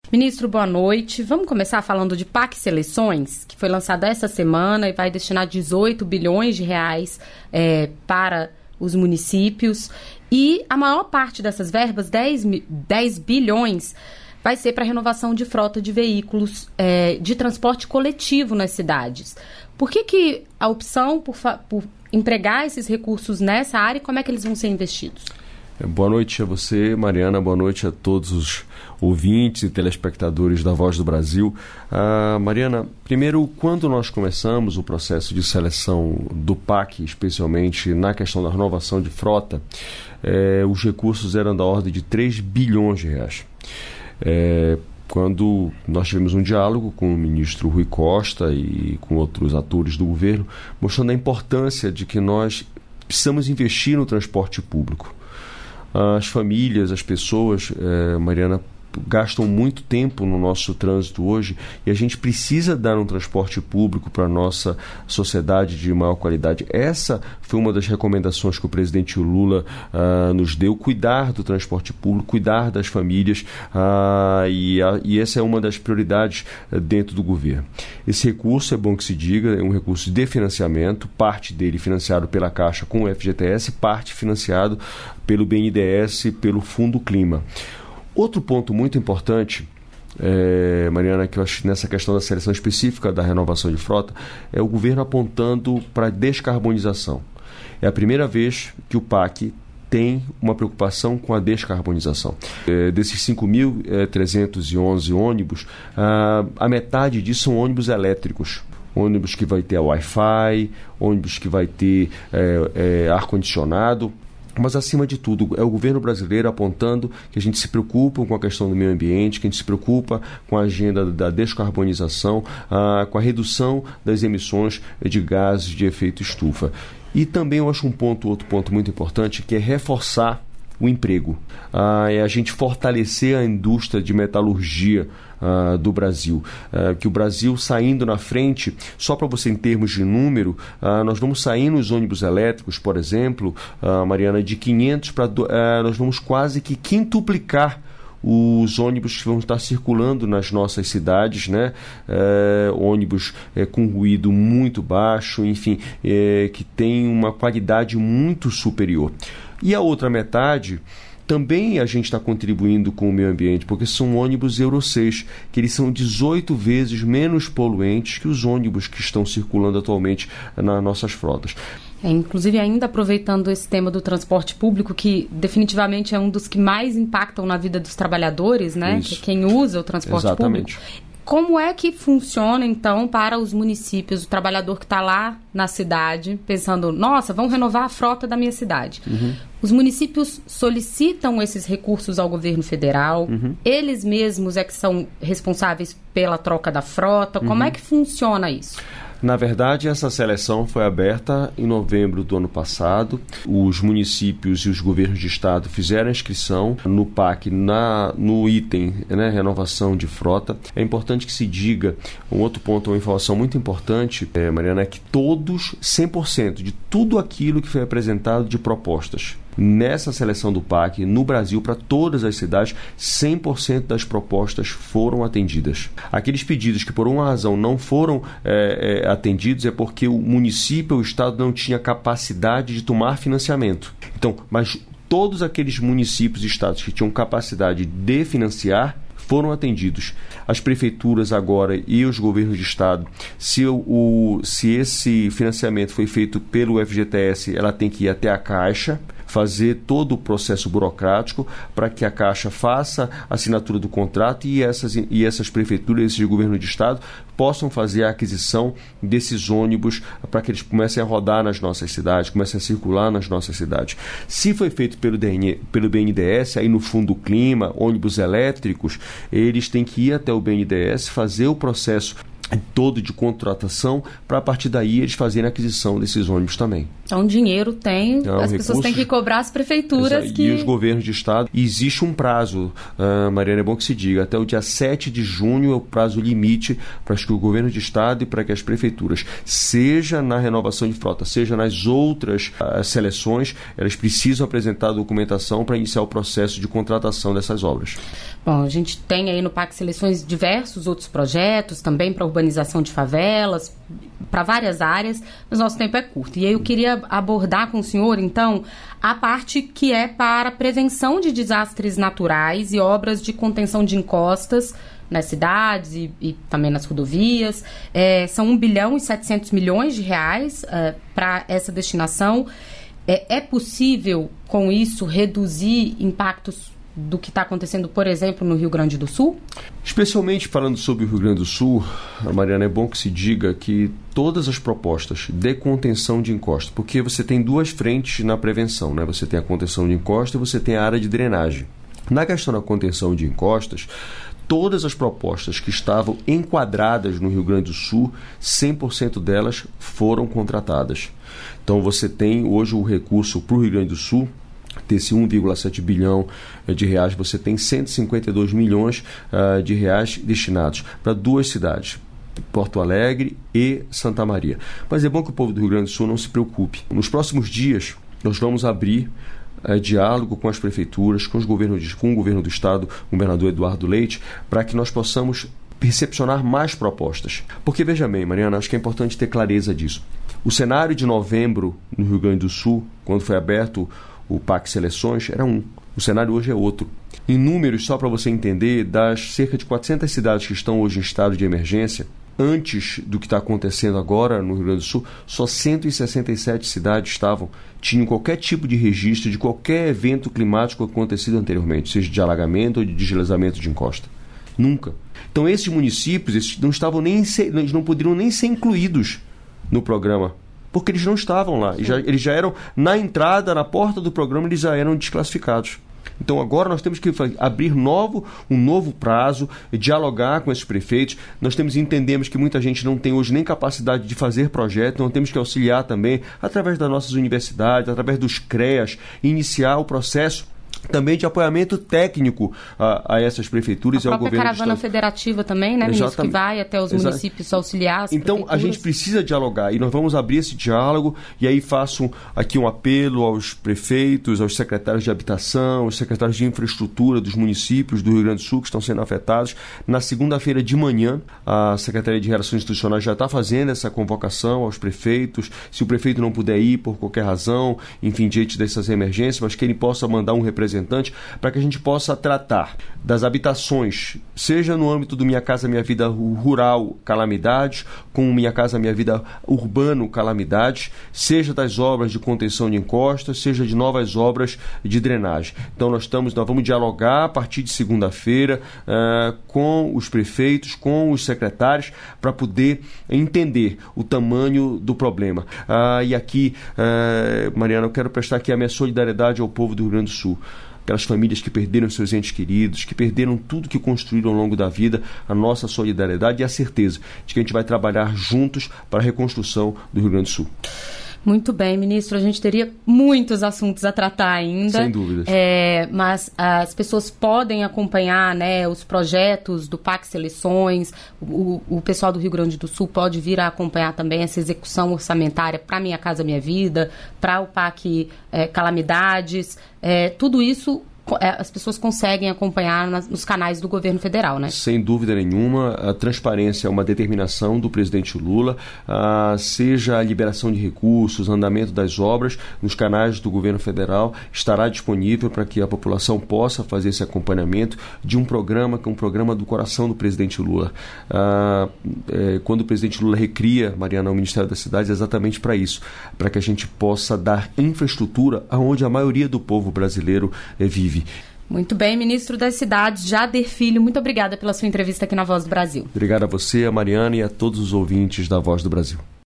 Ministro, boa noite. Vamos começar falando de PAC Seleções, que foi lançado essa semana e vai destinar 18 bilhões de reais para os municípios. E a maior parte dessas verbas, 10 bilhões, vai ser para a renovação de frota de veículos de transporte coletivo nas cidades. Por que a opção por empregar esses recursos nessa área e como é que eles vão ser investidos? Boa noite a você, Mariana. Boa noite a todos os ouvintes e telespectadores da Voz do Brasil. Mariana, primeiro, quando nós começamos o processo de seleção do PAC, especialmente na questão da renovação de frota, os recursos eram da ordem de 3 bilhões de reais. Quando nós tivemos um diálogo com o ministro Rui Costa e com outros atores do governo, mostrando a importância de que nós precisamos investir no transporte público. As famílias, as pessoas, Mariana, gastam muito tempo no nosso trânsito hoje e a gente precisa dar um transporte público para a nossa sociedade de maior qualidade. Essa foi uma das recomendações que o presidente Lula nos deu, cuidar do transporte público, cuidar das famílias, e essa é uma das prioridades dentro do governo. Esse recurso, é bom que se diga, é um recurso de financiamento, parte dele financiado pela Caixa com o FGTS, parte financiado pelo BNDES e pelo Fundo Clima. Outro ponto muito importante, Mariana, que eu acho nessa questão da seleção específica da renovação de frota, é o governo apontando para a descarbonização. É a primeira vez que o PAC tem uma preocupação com a descarbonização. Desses 5.311 ônibus, a metade disso são ônibus elétricos. Ônibus que vai ter Wi-Fi, ônibus que vai ter ar-condicionado. Mas, acima de tudo, é o governo brasileiro apontando que a gente se preocupa com a questão do meio ambiente, que a gente se preocupa com a agenda da descarbonização, com a redução das emissões de gases de efeito estufa. E também eu acho outro ponto muito importante, que é reforçar o emprego. É a gente fortalecer a indústria de metalurgia do Brasil. Que o Brasil saindo na frente, só para você em termos de número, nós vamos sair nos ônibus elétricos, por exemplo, Mariana, de 500 para... nós vamos quase que quintuplicar os ônibus que vão estar circulando nas nossas cidades, né? Ônibus com ruído muito baixo, enfim, que tem uma qualidade muito superior. E a outra metade, também a gente está contribuindo com o meio ambiente, porque são ônibus Euro 6, que eles são 18 vezes menos poluentes que os ônibus que estão circulando atualmente nas nossas frotas. Inclusive, ainda aproveitando esse tema do transporte público, que definitivamente é um dos que mais impactam na vida dos trabalhadores, né? Que é quem usa o transporte Exatamente. público. Como é que funciona, então, para os municípios, o trabalhador que está lá na cidade, pensando, nossa, vamos renovar a frota da minha cidade. Uhum. Os municípios solicitam esses recursos ao governo federal, eles mesmos é que são responsáveis pela troca da frota, como é que funciona isso? Na verdade, essa seleção foi aberta em novembro do ano passado. Os municípios e os governos de estado fizeram a inscrição no PAC, no item, né, renovação de frota. É importante que se diga, um outro ponto, uma informação muito importante, Mariana, é que todos, 100% de tudo aquilo que foi apresentado de propostas nessa seleção do PAC, no Brasil, para todas as cidades, 100% das propostas foram atendidas. Aqueles pedidos que por uma razão não foram atendidos é porque o município ou o estado não tinha capacidade de tomar financiamento. Então, mas todos aqueles municípios e estados que tinham capacidade de financiar foram atendidos. As prefeituras agora e os governos de estado, se esse financiamento foi feito pelo FGTS, ela tem que ir até a Caixa, fazer todo o processo burocrático para que a Caixa faça a assinatura do contrato e essas prefeituras, esses governos de estado possam fazer a aquisição desses ônibus para que eles comecem a rodar nas nossas cidades, comecem a circular nas nossas cidades. Se foi feito pelo BNDES, aí no Fundo Clima, ônibus elétricos, eles têm que ir até o BNDES, fazer o processo todo de contratação, para a partir daí eles fazerem a aquisição desses ônibus também. Então, dinheiro tem, as pessoas têm que cobrar as prefeituras e os governos de estado. E existe um prazo, Mariana, é bom que se diga, até o dia 7 de junho é o prazo limite para que o governo de estado e para que as prefeituras, seja na renovação de frota, seja nas outras seleções, elas precisam apresentar a documentação para iniciar o processo de contratação dessas obras. Bom, a gente tem aí no PAC Seleções diversos outros projetos, também para urbanização de favelas, para várias áreas, mas nosso tempo é curto. E aí eu queria abordar com o senhor, então, a parte que é para prevenção de desastres naturais e obras de contenção de encostas nas cidades e também nas rodovias. São 1 bilhão e 700 milhões de reais para essa destinação. É possível, com isso, reduzir impactos do que está acontecendo, por exemplo, no Rio Grande do Sul? Especialmente falando sobre o Rio Grande do Sul, Mariana, é bom que se diga que todas as propostas de contenção de encosta, porque você tem duas frentes na prevenção, né? Você tem a contenção de encosta e você tem a área de drenagem. Na questão da contenção de encostas, todas as propostas que estavam enquadradas no Rio Grande do Sul, 100% delas foram contratadas. Então você tem hoje o recurso para o Rio Grande do Sul, desse 1,7 bilhão de reais, você tem 152 milhões de reais destinados para duas cidades, Porto Alegre e Santa Maria. Mas é bom que o povo do Rio Grande do Sul não se preocupe. Nos próximos dias, nós vamos abrir diálogo com as prefeituras, com o governo do estado, o governador Eduardo Leite, para que nós possamos recepcionar mais propostas. Porque, veja bem, Mariana, acho que é importante ter clareza disso. O cenário de novembro no Rio Grande do Sul, quando foi aberto o PAC Seleções, era um. O cenário hoje é outro. Em números, só para você entender, das cerca de 400 cidades que estão hoje em estado de emergência, antes do que está acontecendo agora no Rio Grande do Sul, só 167 cidades tinham qualquer tipo de registro de qualquer evento climático acontecido anteriormente, seja de alagamento ou de deslizamento de encosta. Nunca. Então esses municípios eles não poderiam nem ser incluídos no programa, porque eles não estavam lá. Eles já eram, na entrada, na porta do programa, eles já eram desclassificados. Então agora nós temos que abrir um novo prazo, dialogar com esses prefeitos. Nós entendemos que muita gente não tem hoje nem capacidade de fazer projeto, então temos que auxiliar também, através das nossas universidades, através dos CREAS, iniciar o processo também de apoiamento técnico a essas prefeituras e ao governo do estado. A própria caravana federativa também, né, ministro, que vai até os municípios auxiliar as Então, a gente precisa dialogar e nós vamos abrir esse diálogo e aí faço aqui um apelo aos prefeitos, aos secretários de habitação, aos secretários de infraestrutura dos municípios do Rio Grande do Sul que estão sendo afetados. Na segunda-feira de manhã, a Secretaria de Relações Institucionais já está fazendo essa convocação aos prefeitos. Se o prefeito não puder ir por qualquer razão, enfim, diante dessas emergências, mas que ele possa mandar um representante para que a gente possa tratar das habitações, seja no âmbito do Minha Casa Minha Vida rural, calamidades, com Minha Casa Minha Vida urbano, calamidades, seja das obras de contenção de encostas, seja de novas obras de drenagem. Então nós vamos dialogar a partir de segunda-feira com os prefeitos, com os secretários, para poder entender o tamanho do problema. E aqui, Mariana, eu quero prestar aqui a minha solidariedade ao povo do Rio Grande do Sul. Aquelas famílias que perderam seus entes queridos, que perderam tudo que construíram ao longo da vida, a nossa solidariedade e a certeza de que a gente vai trabalhar juntos para a reconstrução do Rio Grande do Sul. Muito bem, ministro, a gente teria muitos assuntos a tratar ainda. Sem dúvidas. Mas as pessoas podem acompanhar, né, os projetos do PAC Seleções, o pessoal do Rio Grande do Sul pode vir a acompanhar também essa execução orçamentária para Minha Casa Minha Vida, para o PAC Calamidades, tudo isso as pessoas conseguem acompanhar nos canais do governo federal, né? Sem dúvida nenhuma, a transparência é uma determinação do presidente Lula, seja a liberação de recursos, andamento das obras, nos canais do governo federal, estará disponível para que a população possa fazer esse acompanhamento de um programa que é um programa do coração do presidente Lula. Quando o presidente Lula recria, Mariana, o Ministério das Cidades, é exatamente para isso, para que a gente possa dar infraestrutura aonde a maioria do povo brasileiro vive. Muito bem, ministro das Cidades, Jader Filho, muito obrigada pela sua entrevista aqui na Voz do Brasil. Obrigado a você, a Mariana e a todos os ouvintes da Voz do Brasil.